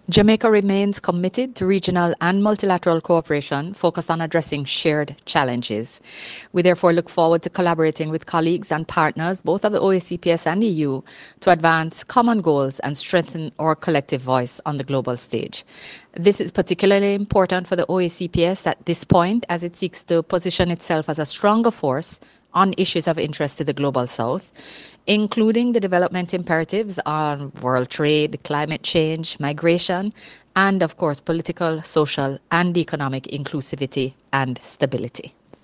Jamaica remains committed to regional and multilateral cooperation focused on addressing shared challenges. We therefore look forward to collaborating with colleagues and partners, both of the OACPS and EU, to advance common goals and strengthen our collective voice on the global stage. This is particularly important for the OACPS at this point as it seeks to position itself as a stronger force on issues of interest to the Global South, including the development imperatives on world trade, climate change, migration, and of course, political, social, and economic inclusivity and stability.